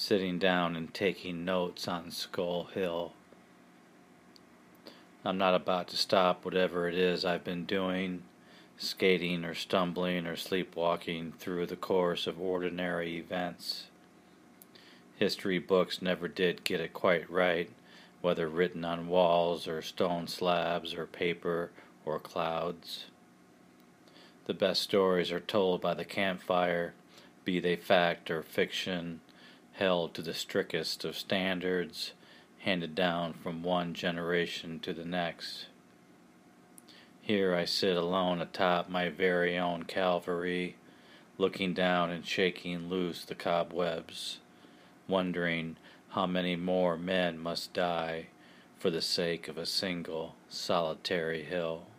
sitting down and taking notes on Skull Hill. I'm not about to stop whatever it is I've been doing, skating or stumbling or sleepwalking through the course of ordinary events. History books never did get it quite right, whether written on walls or stone slabs or paper or clouds. The best stories are told by the campfire, be they fact or fiction, held to the strictest of standards, handed down from one generation to the next. Here I sit alone atop my very own Calvary, looking down and shaking loose the cobwebs, wondering how many more men must die for the sake of a single solitary hill.